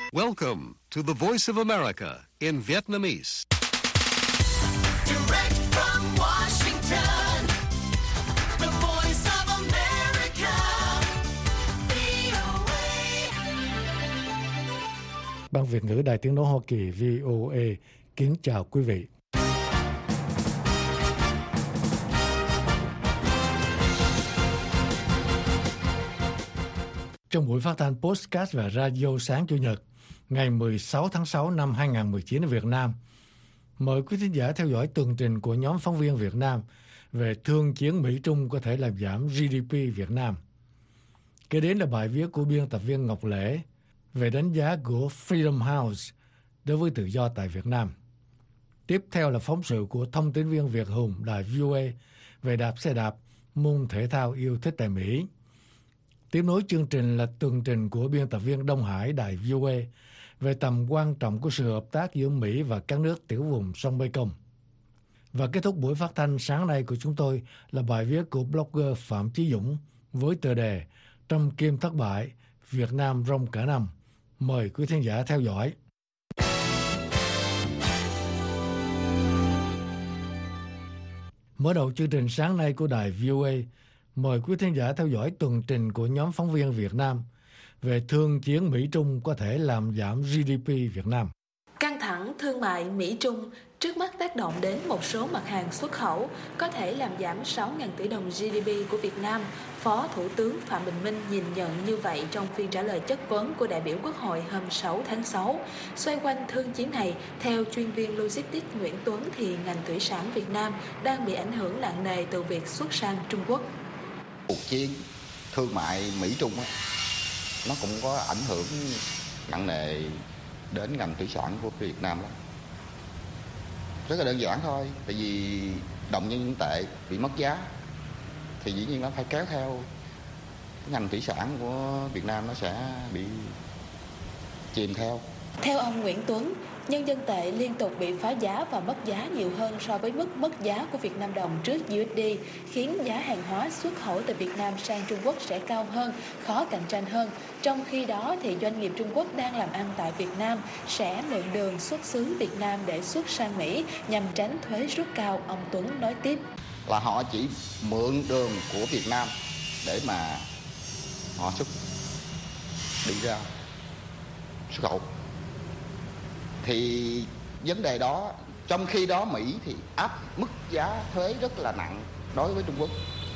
Welcome to the Voice of America in Vietnamese. Direct from Washington, the Voice of America, VOA. Ban Việt ngữ Đài Tiếng nói Hoa Kỳ VOA kính chào quý vị. Trong buổi phát thanh podcast và radio sáng Chủ nhật ngày 16 tháng 6 năm 2019 ở Việt Nam, mời quý thính giả theo dõi tường trình của nhóm phóng viên Việt Nam về thương chiến Mỹ-Trung có thể làm giảm GDP Việt Nam. Kế đến là bài viết của biên tập viên Ngọc Lễ về đánh giá của Freedom House đối với tự do tại Việt Nam. Tiếp theo là phóng sự của thông tín viên Việt Hùng đài VOA về đạp xe đạp, môn thể thao yêu thích tại Mỹ. Tiếp nối chương trình là tường trình của biên tập viên Đông Hải đài VOA về tầm quan trọng của sự hợp tác giữa Mỹ và các nước tiểu vùng sông Mekong. Và kết thúc buổi phát thanh sáng nay của chúng tôi là bài viết của blogger Phạm Chí Dũng với tựa đề Trâm Kim thất bại, Việt Nam rông cả năm. Mời quý thính giả theo dõi. Mở đầu chương trình sáng nay của đài VOA, mời quý thính giả theo dõi tường trình của nhóm phóng viên Việt Nam về thương chiến Mỹ-Trung có thể làm giảm GDP Việt Nam. Căng thẳng thương mại Mỹ-Trung trước mắt tác động đến một số mặt hàng xuất khẩu, có thể làm giảm 6.000 tỷ đồng GDP của Việt Nam. Phó Thủ tướng Phạm Bình Minh nhìn nhận như vậy trong phiên trả lời chất vấn của đại biểu Quốc hội hôm 6 tháng 6. Xoay quanh thương chiến này, theo chuyên viên Logistics Nguyễn Tuấn thì ngành thủy sản Việt Nam đang bị ảnh hưởng nặng nề từ việc xuất sang Trung Quốc. Cuộc chiến thương mại Mỹ-Trung nó cũng có ảnh hưởng nặng nề đến ngành thủy sản của Việt Nam lắm. Rất là đơn giản thôi, tại vì đồng nhân dân tệ bị mất giá thì dĩ nhiên nó phải kéo theo ngành thủy sản của Việt Nam, nó sẽ bị chìm theo. Theo ông Nguyễn Tuấn, nhân dân tệ liên tục bị phá giá và mất giá nhiều hơn so với mức mất giá của Việt Nam đồng trước USD, khiến giá hàng hóa xuất khẩu từ Việt Nam sang Trung Quốc sẽ cao hơn, khó cạnh tranh hơn. Trong khi đó thì doanh nghiệp Trung Quốc đang làm ăn tại Việt Nam sẽ mượn đường xuất xứ Việt Nam để xuất sang Mỹ nhằm tránh thuế rút cao, ông Tuấn nói tiếp. Là họ chỉ mượn đường của Việt Nam để mà họ đi ra xuất khẩu. Thì vấn đề đó, trong khi đó Mỹ thì áp mức giá thuế rất là nặng đối với Trung Quốc.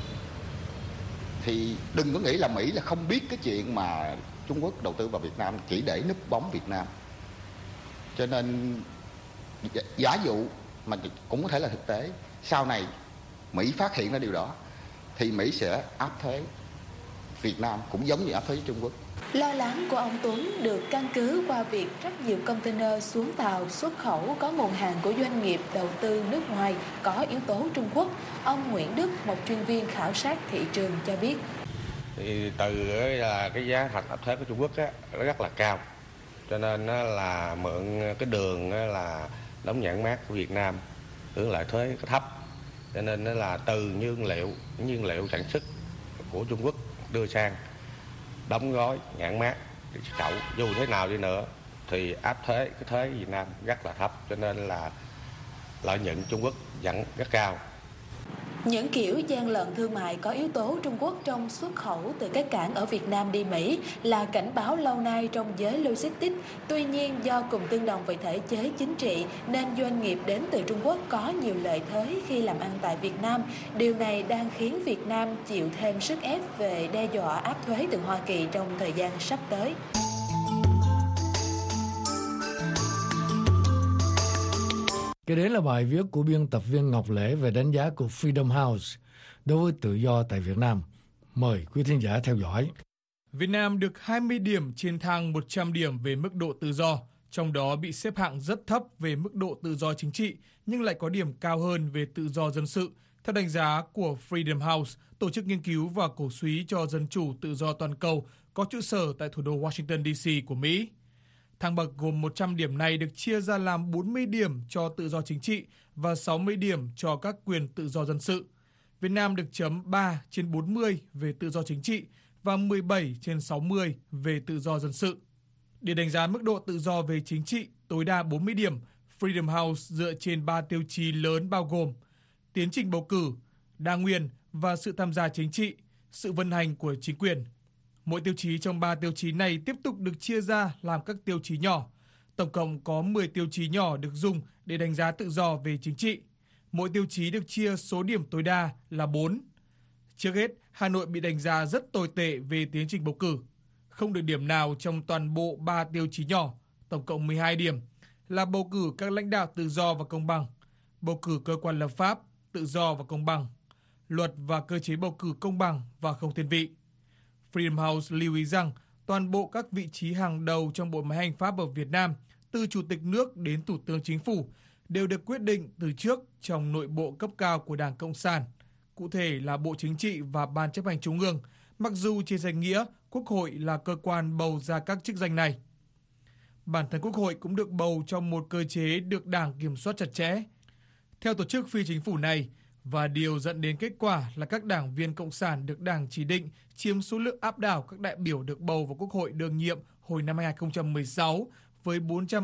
Thì đừng có nghĩ là Mỹ là không biết cái chuyện mà Trung Quốc đầu tư vào Việt Nam chỉ để núp bóng Việt Nam. Cho nên giả dụ mà cũng có thể là thực tế, sau này Mỹ phát hiện ra điều đó thì Mỹ sẽ áp thuế Việt Nam cũng giống như áp thuế Trung Quốc. Lo lắng của ông Tuấn được căn cứ qua việc rất nhiều container xuống tàu xuất khẩu có nguồn hàng của doanh nghiệp đầu tư nước ngoài có yếu tố Trung Quốc. Ông Nguyễn Đức, một chuyên viên khảo sát thị trường cho biết. Thì từ là cái giá thành áp thuế của Trung Quốc nó rất là cao, cho nên là mượn cái đường là đóng nhãn mác của Việt Nam hưởng lợi thuế thấp, cho nên là từ nhiên liệu sản xuất của Trung Quốc đưa sang đóng gói nhãn mác để xuất khẩu, dù thế nào đi nữa thì áp thuế cái thuế Việt Nam rất là thấp, cho nên là lợi nhuận Trung Quốc vẫn rất cao. Những kiểu gian lận thương mại có yếu tố Trung Quốc trong xuất khẩu từ các cảng ở Việt Nam đi Mỹ là cảnh báo lâu nay trong giới logistics. Tuy nhiên, do cùng tương đồng về thể chế chính trị nên doanh nghiệp đến từ Trung Quốc có nhiều lợi thế khi làm ăn tại Việt Nam. Điều này đang khiến Việt Nam chịu thêm sức ép về đe dọa áp thuế từ Hoa Kỳ trong thời gian sắp tới. Kế đến là bài viết của biên tập viên Ngọc Lễ về đánh giá của Freedom House đối với tự do tại Việt Nam. Mời quý thính giả theo dõi. Việt Nam được 20 điểm trên thang 100 điểm về mức độ tự do, trong đó bị xếp hạng rất thấp về mức độ tự do chính trị, nhưng lại có điểm cao hơn về tự do dân sự, theo đánh giá của Freedom House, tổ chức nghiên cứu và cổ súy cho dân chủ tự do toàn cầu có trụ sở tại thủ đô Washington DC của Mỹ. Thang bậc gồm 100 điểm này được chia ra làm 40 điểm cho tự do chính trị và 60 điểm cho các quyền tự do dân sự. Việt Nam được chấm 3 trên 40 về tự do chính trị và 17 trên 60 về tự do dân sự. Để đánh giá mức độ tự do về chính trị tối đa 40 điểm, Freedom House dựa trên 3 tiêu chí lớn bao gồm tiến trình bầu cử, đa nguyên và sự tham gia chính trị, sự vận hành của chính quyền. Mỗi tiêu chí trong 3 tiêu chí này tiếp tục được chia ra làm các tiêu chí nhỏ. Tổng cộng có 10 tiêu chí nhỏ được dùng để đánh giá tự do về chính trị. Mỗi tiêu chí được chia số điểm tối đa là 4. Trước hết, Hà Nội bị đánh giá rất tồi tệ về tiến trình bầu cử. Không được điểm nào trong toàn bộ 3 tiêu chí nhỏ, tổng cộng 12 điểm, là bầu cử các lãnh đạo tự do và công bằng, bầu cử cơ quan lập pháp, tự do và công bằng, luật và cơ chế bầu cử công bằng và không thiên vị. Freedom House lưu ý rằng toàn bộ các vị trí hàng đầu trong bộ máy hành pháp ở Việt Nam, từ Chủ tịch nước đến Thủ tướng Chính phủ, đều được quyết định từ trước trong nội bộ cấp cao của Đảng Cộng sản, cụ thể là Bộ Chính trị và Ban Chấp hành Trung ương, mặc dù trên danh nghĩa Quốc hội là cơ quan bầu ra các chức danh này. Bản thân Quốc hội cũng được bầu trong một cơ chế được Đảng kiểm soát chặt chẽ. Theo tổ chức phi chính phủ này, và điều dẫn đến kết quả là các đảng viên Cộng sản được Đảng chỉ định chiếm số lượng áp đảo các đại biểu được bầu vào Quốc hội đương nhiệm hồi năm 2016 với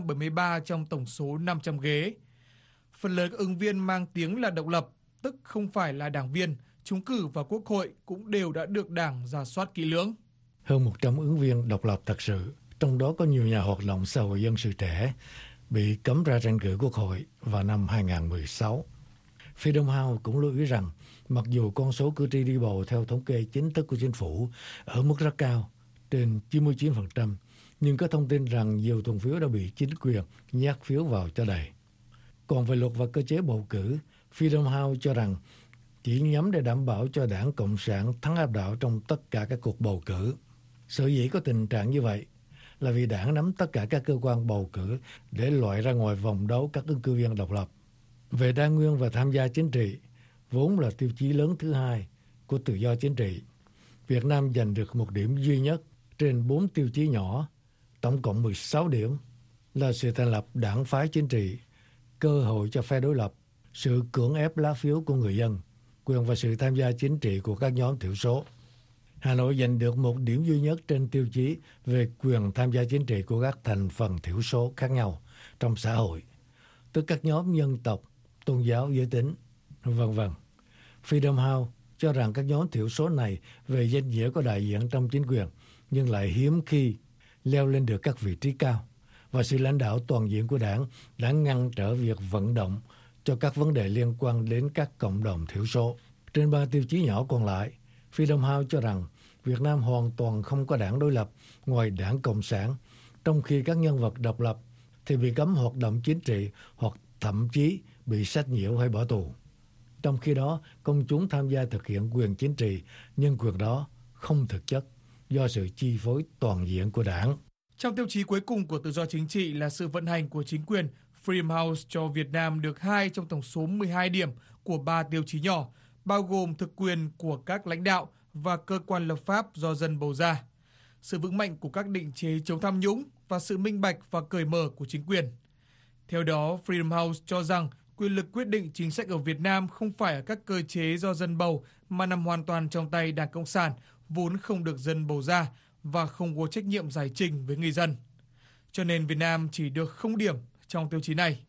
473 trong tổng số 500 ghế. Phần lớn các ứng viên mang tiếng là độc lập, tức không phải là đảng viên, trúng cử vào Quốc hội cũng đều đã được Đảng rà soát kỹ lưỡng. Hơn 100 ứng viên độc lập thật sự, trong đó có nhiều nhà hoạt động xã hội dân sự trẻ, bị cấm ra tranh cử Quốc hội vào năm 2016. Freedom House cũng lưu ý rằng, mặc dù con số cử tri đi bầu theo thống kê chính thức của chính phủ ở mức rất cao, trên 99%, nhưng có thông tin rằng nhiều thuận phiếu đã bị chính quyền nhét phiếu vào cho đầy. Còn về luật và cơ chế bầu cử, Freedom House cho rằng chỉ nhắm để đảm bảo cho Đảng Cộng sản thắng áp đảo trong tất cả các cuộc bầu cử. Sở dĩ có tình trạng như vậy là vì Đảng nắm tất cả các cơ quan bầu cử để loại ra ngoài vòng đấu các ứng cử viên độc lập. Về đa nguyên và tham gia chính trị, vốn là tiêu chí lớn thứ hai của tự do chính trị, Việt Nam giành được một điểm duy nhất trên 4 tiêu chí nhỏ, tổng cộng 16 điểm, là sự thành lập đảng phái chính trị, cơ hội cho phe đối lập, sự cưỡng ép lá phiếu của người dân, quyền và sự tham gia chính trị của các nhóm thiểu số. Hà Nội giành được một điểm duy nhất trên tiêu chí về quyền tham gia chính trị của các thành phần thiểu số khác nhau trong xã hội, tức các nhóm dân tộc, tôn giáo, giới tính, v.v. Freedom House cho rằng các nhóm thiểu số này về danh nghĩa có đại diện trong chính quyền, nhưng lại hiếm khi leo lên được các vị trí cao, và sự lãnh đạo toàn diện của Đảng đã ngăn trở việc vận động cho các vấn đề liên quan đến các cộng đồng thiểu số. Trên 3 tiêu chí nhỏ còn lại, Freedom House cho rằng Việt Nam hoàn toàn không có đảng đối lập ngoài Đảng Cộng sản, trong khi các nhân vật độc lập thì bị cấm hoạt động chính trị hoặc thậm chí bị sách nhiễu hay bỏ tù. Trong khi đó, công chúng tham gia thực hiện quyền chính trị, nhưng quyền đó không thực chất do sự chi phối toàn diện của Đảng. Trong tiêu chí cuối cùng của tự do chính trị là sự vận hành của chính quyền, Freedom House cho Việt Nam được 2 trong tổng số 12 điểm của 3 tiêu chí nhỏ, bao gồm thực quyền của các lãnh đạo và cơ quan lập pháp do dân bầu ra, sự vững mạnh của các định chế chống tham nhũng và sự minh bạch và cởi mở của chính quyền. Theo đó, Freedom House cho rằng quyền lực quyết định chính sách ở Việt Nam không phải ở các cơ chế do dân bầu mà nằm hoàn toàn trong tay Đảng Cộng sản, vốn không được dân bầu ra và không có trách nhiệm giải trình với người dân. Cho nên Việt Nam chỉ được 0 điểm trong tiêu chí này.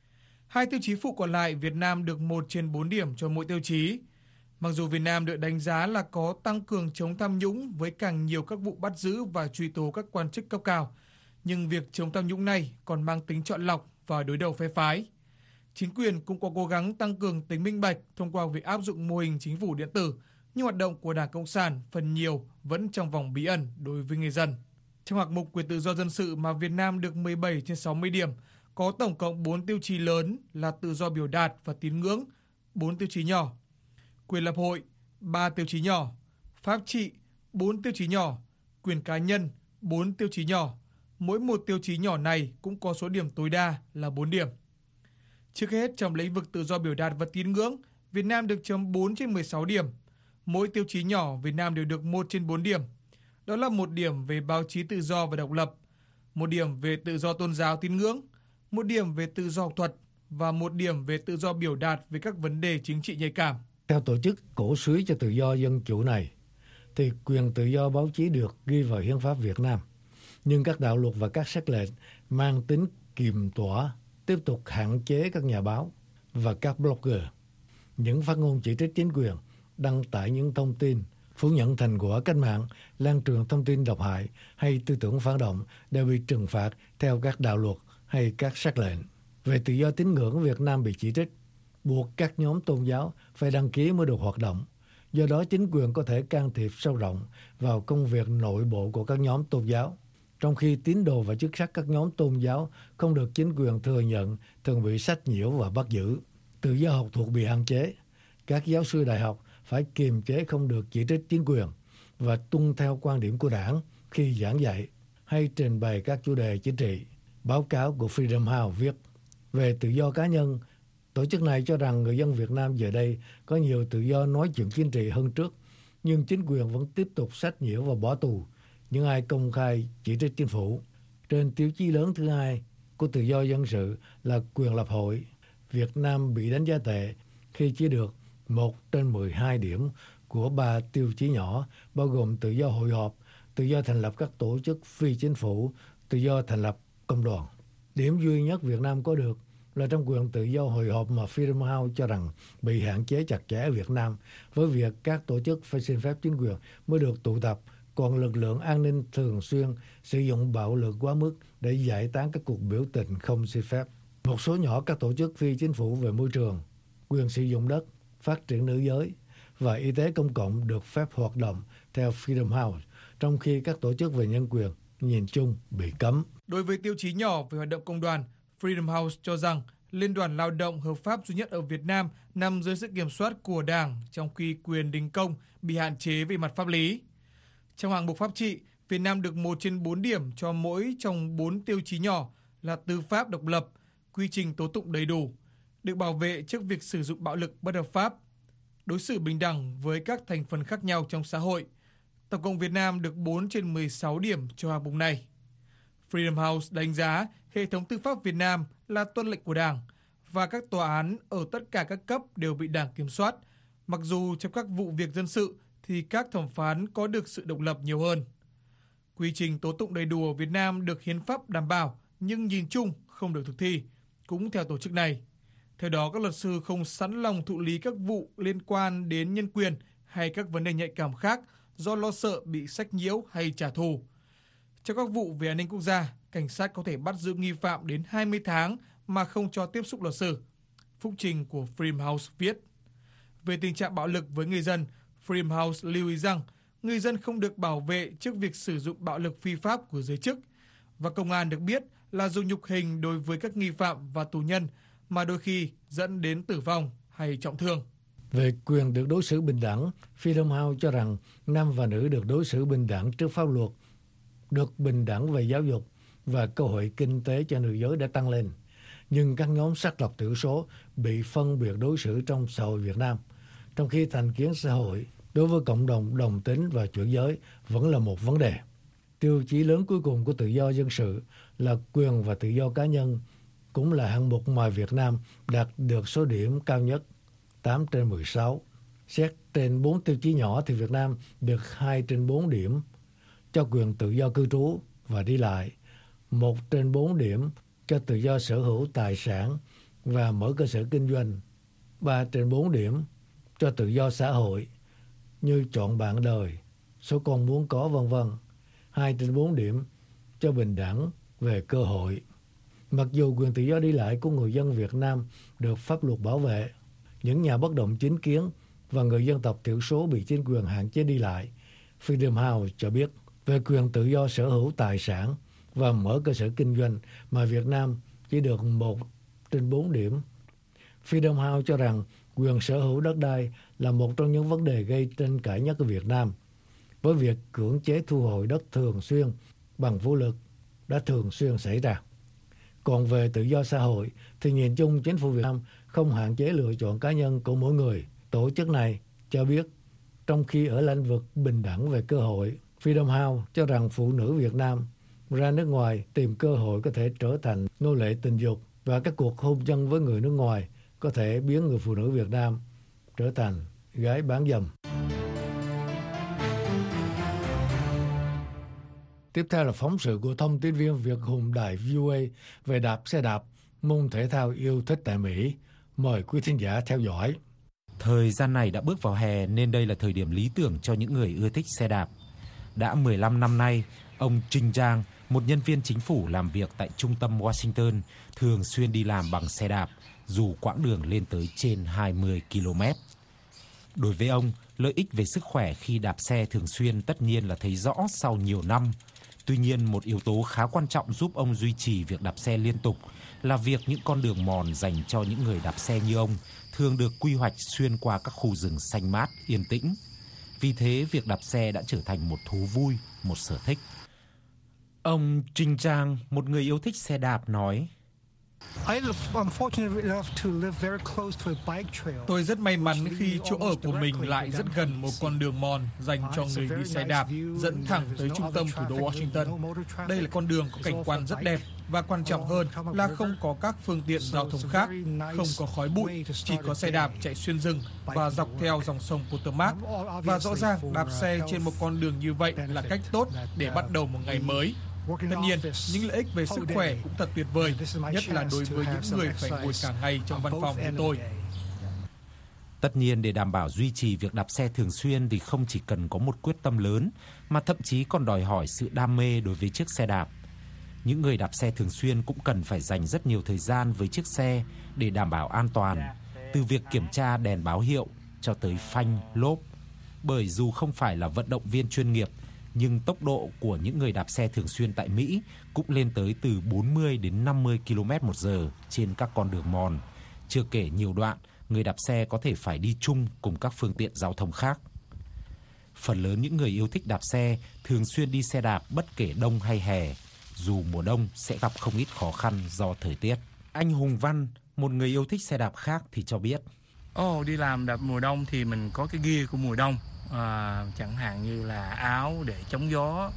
2 tiêu chí phụ còn lại, Việt Nam được 1 trên 4 điểm cho mỗi tiêu chí. Mặc dù Việt Nam được đánh giá là có tăng cường chống tham nhũng với càng nhiều các vụ bắt giữ và truy tố các quan chức cấp cao, nhưng việc chống tham nhũng này còn mang tính chọn lọc và đối đầu phe phái. Chính quyền cũng có cố gắng tăng cường tính minh bạch thông qua việc áp dụng mô hình chính phủ điện tử, nhưng hoạt động của Đảng Cộng sản phần nhiều vẫn trong vòng bí ẩn đối với người dân. Trong hạng mục quyền tự do dân sự mà Việt Nam được 17 trên 60 điểm, có tổng cộng 4 tiêu chí lớn là tự do biểu đạt và tín ngưỡng, 4 tiêu chí nhỏ, quyền lập hội, 3 tiêu chí nhỏ, pháp trị, 4 tiêu chí nhỏ, quyền cá nhân, 4 tiêu chí nhỏ. Mỗi một tiêu chí nhỏ này cũng có số điểm tối đa là 4 điểm. Trước hết, trong lĩnh vực tự do biểu đạt và tín ngưỡng, Việt Nam được chấm 4 trên 16 điểm. Mỗi tiêu chí nhỏ Việt Nam đều được 1 trên 4 điểm. Đó là 1 điểm về báo chí tự do và độc lập, 1 điểm về tự do tôn giáo tín ngưỡng, 1 điểm về tự do học thuật và 1 điểm về tự do biểu đạt về các vấn đề chính trị nhạy cảm. Theo tổ chức cổ suý cho tự do dân chủ này, thì quyền tự do báo chí được ghi vào Hiến pháp Việt Nam. nhưng các đạo luật và các sắc lệnh mang tính kiềm tỏa tiếp tục hạn chế các nhà báo và các blogger. Những phát ngôn chỉ trích chính quyền, đăng tải những thông tin phủ nhận thành quả cách mạng, lan truyền thông tin độc hại hay tư tưởng phản động đều bị trừng phạt theo các đạo luật hay các sắc lệnh. Về tự do tín ngưỡng, Việt Nam bị chỉ trích, buộc các nhóm tôn giáo phải đăng ký mới được hoạt động. Do đó, chính quyền có thể can thiệp sâu rộng vào công việc nội bộ của các nhóm tôn giáo. Trong khi tín đồ và chức sắc các nhóm tôn giáo không được chính quyền thừa nhận, thường bị sách nhiễu và bắt giữ. Tự do học thuật bị hạn chế. Các giáo sư đại học phải kiềm chế không được chỉ trích chính quyền và tuân theo quan điểm của đảng khi giảng dạy hay trình bày các chủ đề chính trị. Báo cáo của Freedom House viết về tự do cá nhân. Tổ chức này cho rằng người dân Việt Nam giờ đây có nhiều tự do nói chuyện chính trị hơn trước, nhưng chính quyền vẫn tiếp tục sách nhiễu và bỏ tù những ai công khai chỉ trích chính phủ. Trên tiêu chí lớn thứ hai của tự do dân sự là quyền lập hội, Việt Nam bị đánh giá tệ khi chỉ được 1 trên 12 điểm của 3 tiêu chí nhỏ, bao gồm tự do hội họp, tự do thành lập các tổ chức phi chính phủ, tự do thành lập công đoàn. Điểm duy nhất Việt Nam có được là trong quyền tự do hội họp mà Freedom House cho rằng bị hạn chế chặt chẽ ở Việt Nam, với việc các tổ chức phải xin phép chính quyền mới được tụ tập, còn lực lượng an ninh thường xuyên sử dụng bạo lực quá mức để giải tán các cuộc biểu tình không xin phép. Một số nhỏ các tổ chức phi chính phủ về môi trường, quyền sử dụng đất, phát triển nữ giới và y tế công cộng được phép hoạt động theo Freedom House, trong khi các tổ chức về nhân quyền nhìn chung bị cấm. Đối với tiêu chí nhỏ về hoạt động công đoàn, Freedom House cho rằng Liên đoàn Lao động hợp pháp duy nhất ở Việt Nam nằm dưới sự kiểm soát của Đảng, trong khi quyền đình công bị hạn chế về mặt pháp lý. Trong hạng mục pháp trị, Việt Nam được 1 trên 4 điểm cho mỗi trong 4 tiêu chí nhỏ là tư pháp độc lập, quy trình tố tụng đầy đủ, được bảo vệ trước việc sử dụng bạo lực bất hợp pháp, đối xử bình đẳng với các thành phần khác nhau trong xã hội. Tổng cộng Việt Nam được 4 trên 16 điểm cho hạng mục này. Freedom House đánh giá hệ thống tư pháp Việt Nam là tuân lệnh của Đảng và các tòa án ở tất cả các cấp đều bị Đảng kiểm soát, mặc dù trong các vụ việc dân sự thì các thẩm phán có được sự độc lập nhiều hơn. Quy trình tố tụng đầy đủ ở Việt Nam được hiến pháp đảm bảo nhưng nhìn chung không được thực thi, cũng theo tổ chức này. Theo đó, các luật sư không sẵn lòng thụ lý các vụ liên quan đến nhân quyền hay các vấn đề nhạy cảm khác do lo sợ bị sách nhiễu hay trả thù. Trong các vụ về an ninh quốc gia, cảnh sát có thể bắt giữ nghi phạm đến 20 tháng mà không cho tiếp xúc luật sư. Phúc trình của Freedom House viết. Về tình trạng bạo lực với người dân, Freedom House lưu ý rằng người dân không được bảo vệ trước việc sử dụng bạo lực phi pháp của giới chức, và công an được biết là dùng nhục hình đối với các nghi phạm và tù nhân mà đôi khi dẫn đến tử vong hay trọng thương. Về quyền được đối xử bình đẳng, Freedom House cho rằng nam và nữ được đối xử bình đẳng trước pháp luật, được bình đẳng về giáo dục và cơ hội kinh tế cho nữ giới đã tăng lên. Nhưng các nhóm sắc tộc thiểu số bị phân biệt đối xử trong xã hội Việt Nam, trong khi thành kiến xã hội đối với cộng đồng đồng tính và chuyển giới vẫn là một vấn đề. Tiêu chí lớn cuối cùng của tự do dân sự là quyền và tự do cá nhân, cũng là hạng mục mà Việt Nam đạt được số điểm cao nhất, 8 trên 16. Xét trên 4 tiêu chí nhỏ thì Việt Nam được 2 trên 4 điểm cho quyền tự do cư trú và đi lại, 1 trên 4 điểm cho tự do sở hữu tài sản và mở cơ sở kinh doanh, 3 trên 4 điểm cho tự do xã hội như chọn bạn đời, số con muốn có v.v. 2 trên 4 điểm cho bình đẳng về cơ hội. Mặc dù quyền tự do đi lại của người dân Việt Nam được pháp luật bảo vệ, những nhà bất đồng chính kiến và người dân tộc thiểu số bị chính quyền hạn chế đi lại. Freedom House cho biết về quyền tự do sở hữu tài sản và mở cơ sở kinh doanh mà Việt Nam chỉ được 1 trên 4 điểm. Freedom House cho rằng quyền sở hữu đất đai là một trong những vấn đề gây tranh cãi nhất ở Việt Nam, với việc cưỡng chế thu hồi đất thường xuyên bằng vũ lực đã thường xuyên xảy ra. Còn về tự do xã hội thì nhìn chung chính phủ Việt Nam không hạn chế lựa chọn cá nhân của mỗi người. Tổ chức này cho biết trong khi ở lĩnh vực bình đẳng về cơ hội, Freedom House cho rằng phụ nữ Việt Nam ra nước ngoài tìm cơ hội có thể trở thành nô lệ tình dục, và các cuộc hôn nhân với người nước ngoài có thể biến người phụ nữ Việt Nam trở thành gái bán dâm. Tiếp theo là phóng sự của thông tin viên Việt Hùng đài VOA về đạp xe đạp, môn thể thao yêu thích tại Mỹ. Mời quý thính giả theo dõi. Thời gian này đã bước vào hè nên đây là thời điểm lý tưởng cho những người ưa thích xe đạp. Đã 15 năm nay, ông Trinh Giang, một nhân viên chính phủ làm việc tại trung tâm Washington, thường xuyên đi làm bằng xe đạp, dù quãng đường lên tới trên 20 km. Đối với ông, lợi ích về sức khỏe khi đạp xe thường xuyên tất nhiên là thấy rõ sau nhiều năm. Tuy nhiên, một yếu tố khá quan trọng giúp ông duy trì việc đạp xe liên tục là việc những con đường mòn dành cho những người đạp xe như ông thường được quy hoạch xuyên qua các khu rừng xanh mát, yên tĩnh. Vì thế, việc đạp xe đã trở thành một thú vui, một sở thích. Ông Trinh Trang, một người yêu thích xe đạp, nói: Tôi rất may mắn khi chỗ ở của mình lại rất gần một con đường mòn dành cho người đi xe đạp dẫn thẳng tới trung tâm thủ đô Washington. Đây là con đường có cảnh quan rất đẹp và quan trọng hơn là không có các phương tiện giao thông khác, không có khói bụi, chỉ có xe đạp chạy xuyên rừng và dọc theo dòng sông Potomac. Và rõ ràng đạp xe trên một con đường như vậy là cách tốt để bắt đầu một ngày mới. Tất nhiên, những lợi ích về sức khỏe cũng thật tuyệt vời, nhất là đối với những người phải ngồi cả ngày trong văn phòng như tôi. Tất nhiên, để đảm bảo duy trì việc đạp xe thường xuyên thì không chỉ cần có một quyết tâm lớn, mà thậm chí còn đòi hỏi sự đam mê đối với chiếc xe đạp. Những người đạp xe thường xuyên cũng cần phải dành rất nhiều thời gian với chiếc xe để đảm bảo an toàn, từ việc kiểm tra đèn báo hiệu cho tới phanh, lốp. Bởi dù không phải là vận động viên chuyên nghiệp, nhưng tốc độ của những người đạp xe thường xuyên tại Mỹ cũng lên tới từ 40 đến 50 km/h trên các con đường mòn. Chưa kể nhiều đoạn, người đạp xe có thể phải đi chung cùng các phương tiện giao thông khác. Phần lớn những người yêu thích đạp xe thường xuyên đi xe đạp bất kể đông hay hè, dù mùa đông sẽ gặp không ít khó khăn do thời tiết. Anh Hùng Văn, một người yêu thích xe đạp khác thì cho biết: đi làm đạp mùa đông thì mình có cái gear của mùa đông. Chẳng hạn như là áo để chống gió,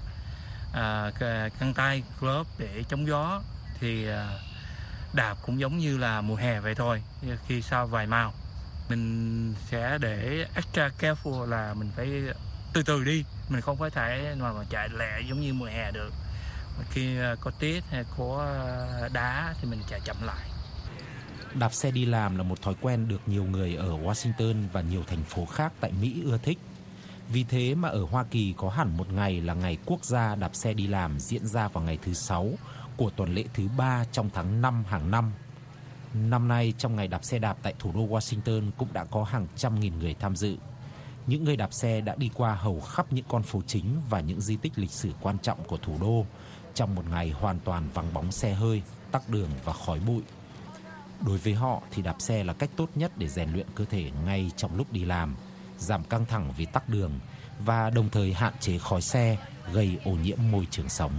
găng tay, glove để chống gió. Thì đạp cũng giống như là mùa hè vậy thôi. Khi sau vài mile mình sẽ để extra careful là mình phải từ từ đi, mình không phải thể mà chạy lẹ giống như mùa hè được. Khi có tiết hay có đá thì mình chạy chậm lại. Đạp xe đi làm là một thói quen được nhiều người ở Washington và nhiều thành phố khác tại Mỹ ưa thích. Vì thế mà ở Hoa Kỳ có hẳn một ngày là ngày quốc gia đạp xe đi làm, diễn ra vào ngày thứ 6 của tuần lễ thứ 3 trong tháng 5 hàng năm. Năm nay, trong ngày đạp xe đạp tại thủ đô Washington cũng đã có hàng trăm nghìn người tham dự. Những người đạp xe đã đi qua hầu khắp những con phố chính và những di tích lịch sử quan trọng của thủ đô trong một ngày hoàn toàn vắng bóng xe hơi, tắc đường và khói bụi. Đối với họ thì đạp xe là cách tốt nhất để rèn luyện cơ thể ngay trong lúc đi làm, giảm căng thẳng vì tắc đường và đồng thời hạn chế khói xe gây ô nhiễm môi trường sống.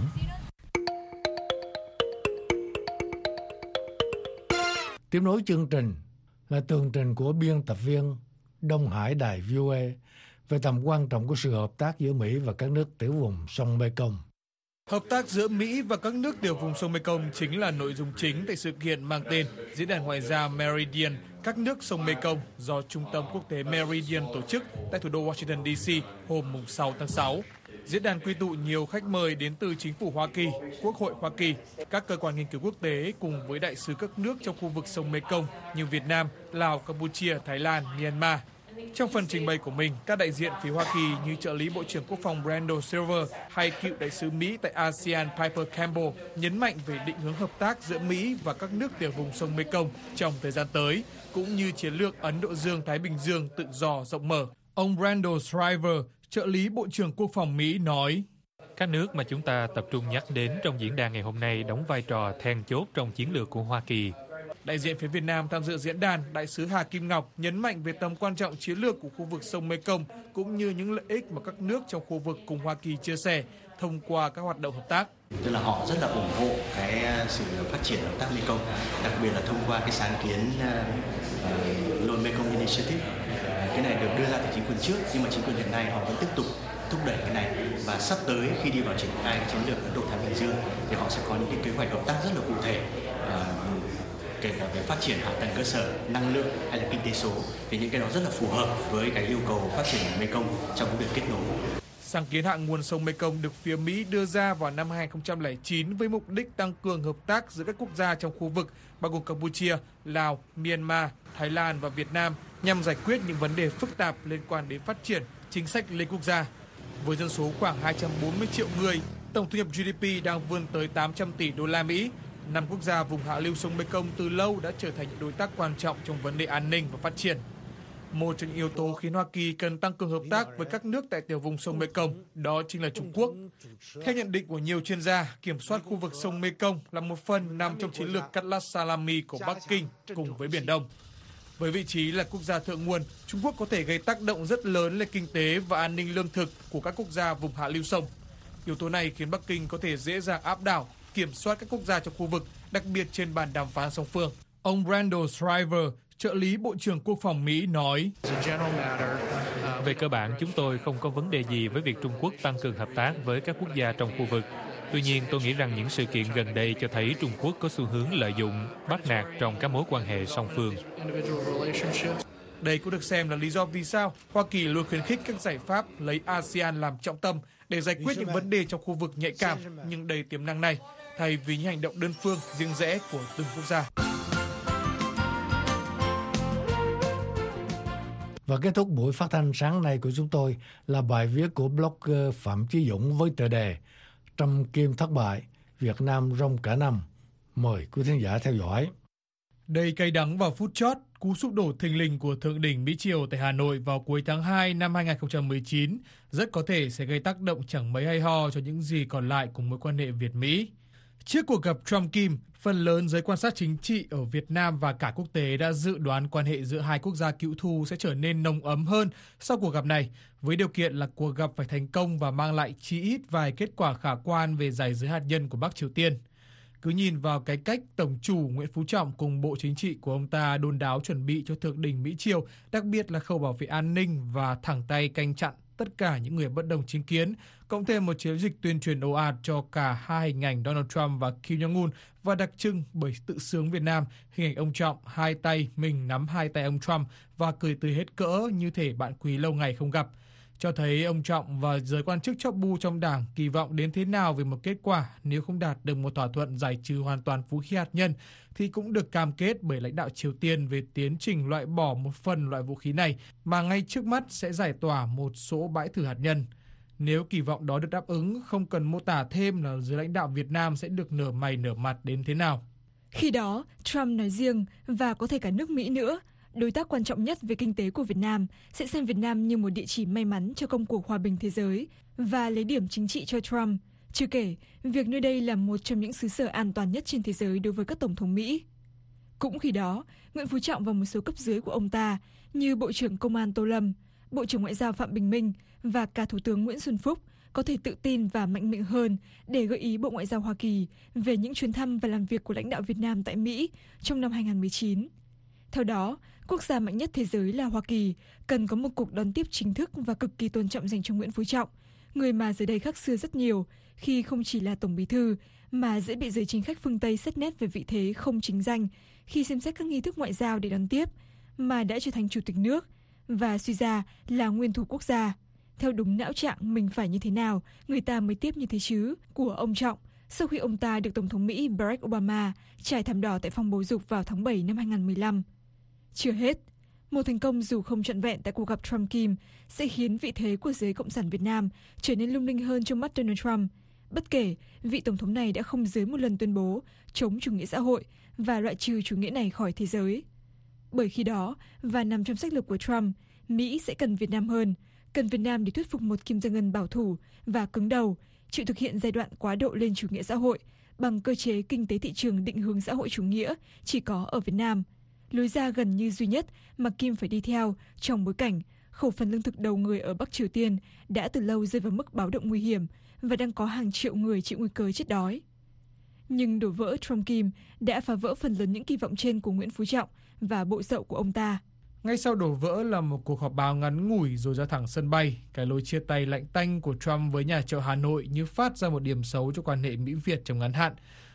Tiếp nối chương trình là tường trình của biên tập viên Đông Hải đài VOA về tầm quan trọng của sự hợp tác giữa Mỹ và các nước tiểu vùng sông Mekong. Hợp tác giữa Mỹ và các nước tiểu vùng sông Mekong chính là nội dung chính tại sự kiện mang tên Diễn đàn Ngoại giao Meridian các nước sông Mekong do Trung tâm Quốc tế Meridian tổ chức tại thủ đô Washington DC hôm 6 tháng 6. Diễn đàn quy tụ nhiều khách mời đến từ chính phủ Hoa Kỳ, Quốc hội Hoa Kỳ, các cơ quan nghiên cứu quốc tế cùng với đại sứ các nước trong khu vực sông Mekong như Việt Nam, Lào, Campuchia, Thái Lan, Myanmar. Trong phần trình bày của mình, các đại diện phía Hoa Kỳ như trợ lý Bộ trưởng Quốc phòng Brandon Silver hay cựu đại sứ Mỹ tại ASEAN Piper Campbell nhấn mạnh về định hướng hợp tác giữa Mỹ và các nước tiểu vùng sông Mekong trong thời gian tới, cũng như chiến lược Ấn Độ Dương-Thái Bình Dương tự do rộng mở. Ông Brandon Shriver, trợ lý Bộ trưởng Quốc phòng Mỹ nói: Các nước mà chúng ta tập trung nhắc đến trong diễn đàn ngày hôm nay đóng vai trò then chốt trong chiến lược của Hoa Kỳ. Đại diện phía Việt Nam tham dự diễn đàn, đại sứ Hà Kim Ngọc nhấn mạnh về tầm quan trọng chiến lược của khu vực sông Mekong cũng như những lợi ích mà các nước trong khu vực cùng Hoa Kỳ chia sẻ thông qua các hoạt động hợp tác. Tức là họ rất là ủng hộ cái sự phát triển hợp tác Mekong, đặc biệt là thông qua cái sáng kiến Lone Mekong Initiative. Cái này được đưa ra từ chính quyền trước, nhưng mà chính quyền hiện nay họ vẫn tiếp tục thúc đẩy cái này, và sắp tới khi đi vào triển khai chiến lược Ấn Độ Thái Bình Dương thì họ sẽ có những cái kế hoạch hợp tác rất là cụ thể, kể cả về phát triển hạ tầng cơ sở, năng lượng hay là kinh tế số, thì những cái đó rất là phù hợp với cái yêu cầu phát triển Mekong trong cái việc kết nối. Sáng kiến hạ nguồn sông Mekong được phía Mỹ đưa ra vào năm 2009 với mục đích tăng cường hợp tác giữa các quốc gia trong khu vực, bao gồm Campuchia, Lào, Myanmar, Thái Lan và Việt Nam, nhằm giải quyết những vấn đề phức tạp liên quan đến phát triển chính sách liên quốc gia. Với dân số khoảng 240 triệu người, tổng thu nhập GDP đang vươn tới 800 tỷ đô la Mỹ. 5 quốc gia vùng hạ lưu sông Mekong từ lâu đã trở thành những đối tác quan trọng trong vấn đề an ninh và phát triển. Một trong những yếu tố khiến Hoa Kỳ cần tăng cường hợp tác với các nước tại tiểu vùng sông Mekong, đó chính là Trung Quốc. Theo nhận định của nhiều chuyên gia, kiểm soát khu vực sông Mekong là một phần nằm trong chiến lược cắt lát salami của Bắc Kinh cùng với Biển Đông. Với vị trí là quốc gia thượng nguồn, Trung Quốc có thể gây tác động rất lớn lên kinh tế và an ninh lương thực của các quốc gia vùng hạ lưu sông. Yếu tố này khiến Bắc Kinh có thể dễ dàng áp đảo, kiểm soát các quốc gia trong khu vực, đặc biệt trên bàn đàm phán song phương. Ông Randall Shriver, trợ lý Bộ trưởng Quốc phòng Mỹ nói: Về cơ bản, chúng tôi không có vấn đề gì với việc Trung Quốc tăng cường hợp tác với các quốc gia trong khu vực. Tuy nhiên, tôi nghĩ rằng những sự kiện gần đây cho thấy Trung Quốc có xu hướng lợi dụng, bắt nạt trong các mối quan hệ song phương. Đây cũng được xem là lý do vì sao Hoa Kỳ luôn khuyến khích các giải pháp lấy ASEAN làm trọng tâm để giải quyết những vấn đề trong khu vực nhạy cảm nhưng đầy tiềm năng này, thay vì những hành động đơn phương riêng rẽ của từng quốc gia. Và kết thúc buổi phát thanh sáng nay của chúng tôi là bài viết của blogger Phạm Chí Dũng với tựa đề Trump Kim thất bại, Việt Nam rông cả năm. Mời quý thính giả theo dõi. Đầy cay đắng vào phút chót, cú sụp đổ thình lình của thượng đỉnh Mỹ-Triều tại Hà Nội vào cuối tháng 2 năm 2019 rất có thể sẽ gây tác động chẳng mấy hay ho cho những gì còn lại của mối quan hệ Việt-Mỹ. Trước cuộc gặp Trump-Kim, phần lớn giới quan sát chính trị ở Việt Nam và cả quốc tế đã dự đoán quan hệ giữa hai quốc gia cựu thù sẽ trở nên nồng ấm hơn sau cuộc gặp này, với điều kiện là cuộc gặp phải thành công và mang lại chí ít vài kết quả khả quan về giải giới hạt nhân của Bắc Triều Tiên. Cứ nhìn vào cái cách Tổng chủ Nguyễn Phú Trọng cùng Bộ Chính trị của ông ta đôn đáo chuẩn bị cho thượng đỉnh Mỹ-Triều, đặc biệt là khâu bảo vệ an ninh và thẳng tay canh chặn tất cả những người bất đồng chính kiến, cộng thêm một chiến dịch tuyên truyền ồ ạt cho cả hai hình ảnh Donald Trump và Kim Jong-un và đặc trưng bởi tự sướng Việt Nam, hình ảnh ông Trọng hai tay mình nắm hai tay ông Trump và cười tươi hết cỡ như thể bạn quý lâu ngày không gặp, cho thấy ông Trọng và giới quan chức chóp bu trong đảng kỳ vọng đến thế nào về một kết quả nếu không đạt được một thỏa thuận giải trừ hoàn toàn vũ khí hạt nhân thì cũng được cam kết bởi lãnh đạo Triều Tiên về tiến trình loại bỏ một phần loại vũ khí này mà ngay trước mắt sẽ giải tỏa một số bãi thử hạt nhân. Nếu kỳ vọng đó được đáp ứng, không cần mô tả thêm là giới lãnh đạo Việt Nam sẽ được nở mày nở mặt đến thế nào. Khi đó, Trump nói riêng và có thể cả nước Mỹ nữa, đối tác quan trọng nhất về kinh tế của Việt Nam sẽ xem Việt Nam như một địa chỉ may mắn cho công cuộc hòa bình thế giới và lấy điểm chính trị cho Trump. Chưa kể, việc nơi đây là một trong những xứ sở an toàn nhất trên thế giới đối với các tổng thống Mỹ. Cũng khi đó, Nguyễn Phú Trọng và một số cấp dưới của ông ta như Bộ trưởng Công an Tô Lâm, Bộ trưởng Ngoại giao Phạm Bình Minh và cả Thủ tướng Nguyễn Xuân Phúc có thể tự tin và mạnh miệng hơn để gợi ý Bộ Ngoại giao Hoa Kỳ về những chuyến thăm và làm việc của lãnh đạo Việt Nam tại Mỹ trong năm 2019. Theo đó, quốc gia mạnh nhất thế giới là Hoa Kỳ cần có một cuộc đón tiếp chính thức và cực kỳ tôn trọng dành cho Nguyễn Phú Trọng, người mà giờ đây khác xưa rất nhiều khi không chỉ là Tổng Bí thư mà dễ bị giới chính khách phương Tây xét nét về vị thế không chính danh khi xem xét các nghi thức ngoại giao để đón tiếp, mà đã trở thành chủ tịch nước và suy ra là nguyên thủ quốc gia. Theo đúng não trạng mình phải như thế nào, người ta mới tiếp như thế chứ, của ông Trọng, sau khi ông ta được Tổng thống Mỹ Barack Obama trải thảm đỏ tại phòng bầu dục vào tháng 7 năm 2015. Chưa hết, một thành công dù không trọn vẹn tại cuộc gặp Trump-Kim sẽ khiến vị thế của giới Cộng sản Việt Nam trở nên lung linh hơn trong mắt Donald Trump. Bất kể, vị Tổng thống này đã không dưới một lần tuyên bố chống chủ nghĩa xã hội và loại trừ chủ nghĩa này khỏi thế giới. Bởi khi đó, và nằm trong sách lược của Trump, Mỹ sẽ cần Việt Nam hơn, cần Việt Nam để thuyết phục một Kim Jong-un bảo thủ và cứng đầu, chịu thực hiện giai đoạn quá độ lên chủ nghĩa xã hội bằng cơ chế kinh tế thị trường định hướng xã hội chủ nghĩa chỉ có ở Việt Nam. Lối ra gần như duy nhất mà Kim phải đi theo trong bối cảnh khẩu phần lương thực đầu người ở Bắc Triều Tiên đã từ lâu rơi vào mức báo động nguy hiểm và đang có hàng triệu người chịu nguy cơ chết đói. Nhưng đổ vỡ Trump-Kim đã phá vỡ phần lớn những kỳ vọng trên của Nguyễn Phú Trọng và bộ sậu của ông ta. Ngay sau đổ vỡ là một cuộc họp báo ngắn ngủi rồi ra thẳng sân bay. Cái lối chia tay lạnh tanh của Trump với nhà trợ Hà Nội như phát ra một điểm xấu cho quan hệ Mỹ-Việt trong ngắn hạn.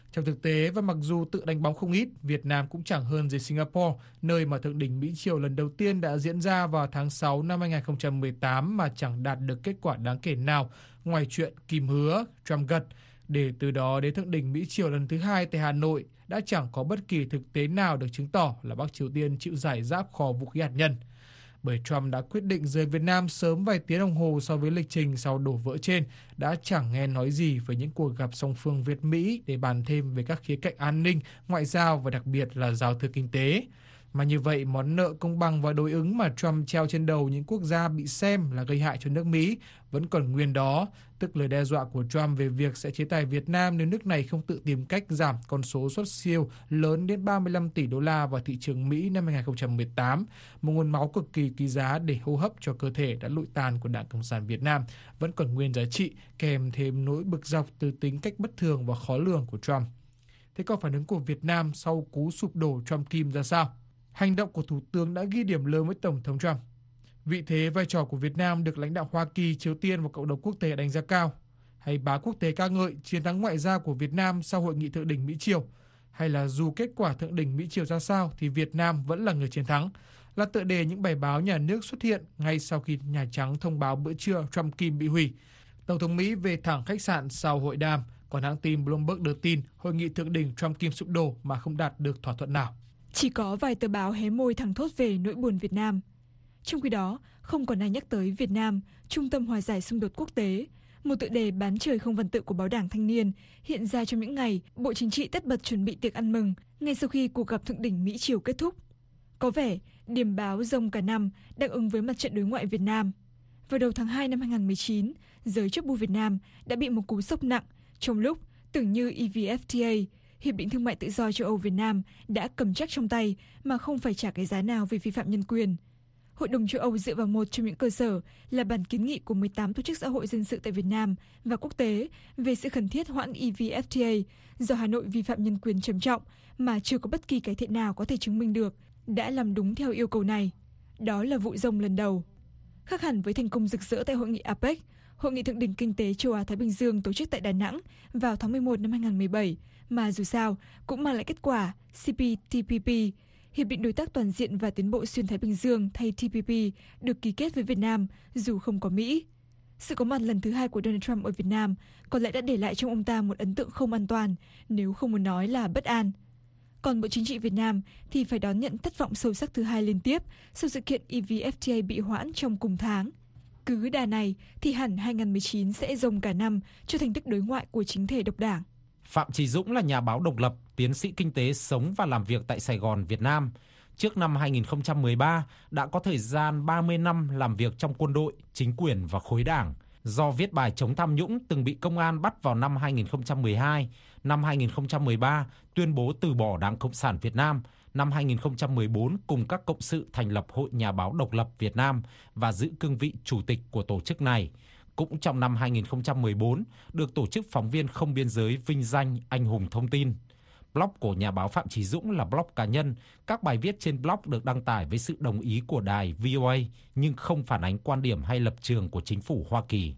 Trong thực tế, và mặc dù tự đánh bóng không ít, Việt Nam cũng chẳng hơn gì Singapore, nơi mà thượng đỉnh Mỹ Triều lần đầu tiên đã diễn ra vào tháng 6 năm 2018 mà chẳng đạt được kết quả đáng kể nào, ngoài chuyện Kim hứa, Trump gật. Để từ đó đến thượng đỉnh Mỹ Triều lần thứ hai tại Hà Nội đã chẳng có bất kỳ thực tế nào được chứng tỏ là Bắc Triều Tiên chịu giải giáp kho vũ khí hạt nhân. Bởi Trump đã quyết định rời Việt Nam sớm vài tiếng đồng hồ so với lịch trình sau đổ vỡ trên, đã chẳng nghe nói gì về những cuộc gặp song phương Việt-Mỹ để bàn thêm về các khía cạnh an ninh, ngoại giao và đặc biệt là giao thương kinh tế. Mà như vậy, món nợ công bằng và đối ứng mà Trump treo trên đầu những quốc gia bị xem là gây hại cho nước Mỹ vẫn còn nguyên đó, tức lời đe dọa của Trump về việc sẽ chế tài Việt Nam nếu nước này không tự tìm cách giảm con số xuất siêu lớn đến 35 tỷ đô la vào thị trường Mỹ năm 2018, một nguồn máu cực kỳ quý giá để hô hấp cho cơ thể đã lụi tàn của Đảng Cộng sản Việt Nam vẫn còn nguyên giá trị, kèm thêm nỗi bực dọc từ tính cách bất thường và khó lường của Trump. Thế còn phản ứng của Việt Nam sau cú sụp đổ Trump-Kim ra sao? Hành động của Thủ tướng đã ghi điểm lớn với Tổng thống Trump. Vị thế vai trò của Việt Nam được lãnh đạo Hoa Kỳ, Triều Tiên và cộng đồng quốc tế đánh giá cao. Hay báo quốc tế ca ngợi chiến thắng ngoại giao của Việt Nam sau hội nghị thượng đỉnh Mỹ Triều. Hay là dù kết quả thượng đỉnh Mỹ Triều ra sao thì Việt Nam vẫn là người chiến thắng. Là tựa đề những bài báo nhà nước xuất hiện ngay sau khi Nhà Trắng thông báo bữa trưa Trump-Kim bị hủy. Tổng thống Mỹ về thẳng khách sạn sau hội đàm, còn hãng tin Bloomberg đưa tin hội nghị thượng đỉnh Trump-Kim sụp đổ mà không đạt được thỏa thuận nào. Chỉ có vài tờ báo hé môi thẳng thốt về nỗi buồn Việt Nam. Trong khi đó, không còn ai nhắc tới Việt Nam, trung tâm hòa giải xung đột quốc tế, một tựa đề bán trời không văn tự của báo Đảng Thanh niên hiện ra trong những ngày Bộ Chính trị tất bật chuẩn bị tiệc ăn mừng ngay sau khi cuộc gặp thượng đỉnh Mỹ Triều kết thúc. Có vẻ điểm báo rông cả năm đang ứng với mặt trận đối ngoại Việt Nam. Vào đầu tháng 2 năm 2019, giới chức bu Việt Nam đã bị một cú sốc nặng trong lúc tưởng như EVFTA, Hiệp định Thương mại Tự do châu Âu Việt Nam đã cầm chắc trong tay mà không phải trả cái giá nào vì vi phạm nhân quyền. Hội đồng châu Âu dựa vào một trong những cơ sở là bản kiến nghị của 18 tổ chức xã hội dân sự tại Việt Nam và quốc tế về sự cần thiết hoãn EVFTA do Hà Nội vi phạm nhân quyền trầm trọng mà chưa có bất kỳ cải thiện nào có thể chứng minh được đã làm đúng theo yêu cầu này. Đó là vụ rông lần đầu. Khác hẳn với thành công rực rỡ tại hội nghị APEC, Hội nghị thượng đỉnh kinh tế châu Á Thái Bình Dương tổ chức tại Đà Nẵng vào tháng 11 năm 2017 mà dù sao cũng mang lại kết quả CPTPP, Hiệp định Đối tác Toàn diện và Tiến bộ Xuyên Thái Bình Dương thay TPP được ký kết với Việt Nam dù không có Mỹ. Sự có mặt lần thứ hai của Donald Trump ở Việt Nam có lẽ đã để lại trong ông ta một ấn tượng không an toàn, nếu không muốn nói là bất an. Còn Bộ Chính trị Việt Nam thì phải đón nhận thất vọng sâu sắc thứ hai liên tiếp sau sự kiện EVFTA bị hoãn trong cùng tháng. Cứ đà này thì hẳn 2019 sẽ rông cả năm cho thành tích đối ngoại của chính thể độc đảng. Phạm Chí Dũng là nhà báo độc lập, tiến sĩ kinh tế sống và làm việc tại Sài Gòn, Việt Nam. Trước năm 2013 đã có thời gian 30 năm làm việc trong quân đội, chính quyền và khối đảng. Do viết bài chống tham nhũng từng bị công an bắt vào năm 2012, năm 2013 tuyên bố từ bỏ Đảng Cộng sản Việt Nam, năm 2014 cùng các cộng sự thành lập Hội Nhà báo Độc lập Việt Nam và giữ cương vị chủ tịch của tổ chức này. Cũng trong năm 2014, được Tổ chức Phóng viên Không Biên giới vinh danh Anh hùng thông tin. Blog của nhà báo Phạm Chí Dũng là blog cá nhân. Các bài viết trên blog được đăng tải với sự đồng ý của đài VOA, nhưng không phản ánh quan điểm hay lập trường của chính phủ Hoa Kỳ.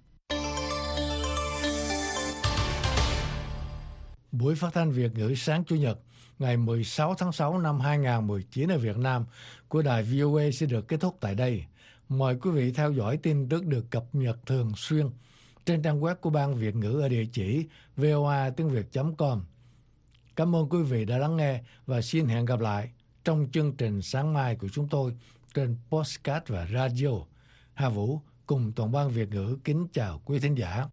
Buổi phát thanh Việt ngữ sáng Chủ nhật ngày 16 tháng 6 năm 2019 ở Việt Nam của đài VOA sẽ được kết thúc tại đây. Mời quý vị theo dõi tin tức được cập nhật thường xuyên trên trang web của Ban Việt ngữ ở địa chỉ voatingviet.com. Cảm ơn quý vị đã lắng nghe và xin hẹn gặp lại trong chương trình sáng mai của chúng tôi trên podcast và radio. Hà Vũ cùng toàn ban Việt ngữ kính chào quý thính giả.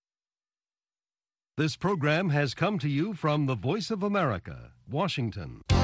This program has come to you from the Voice of America, Washington.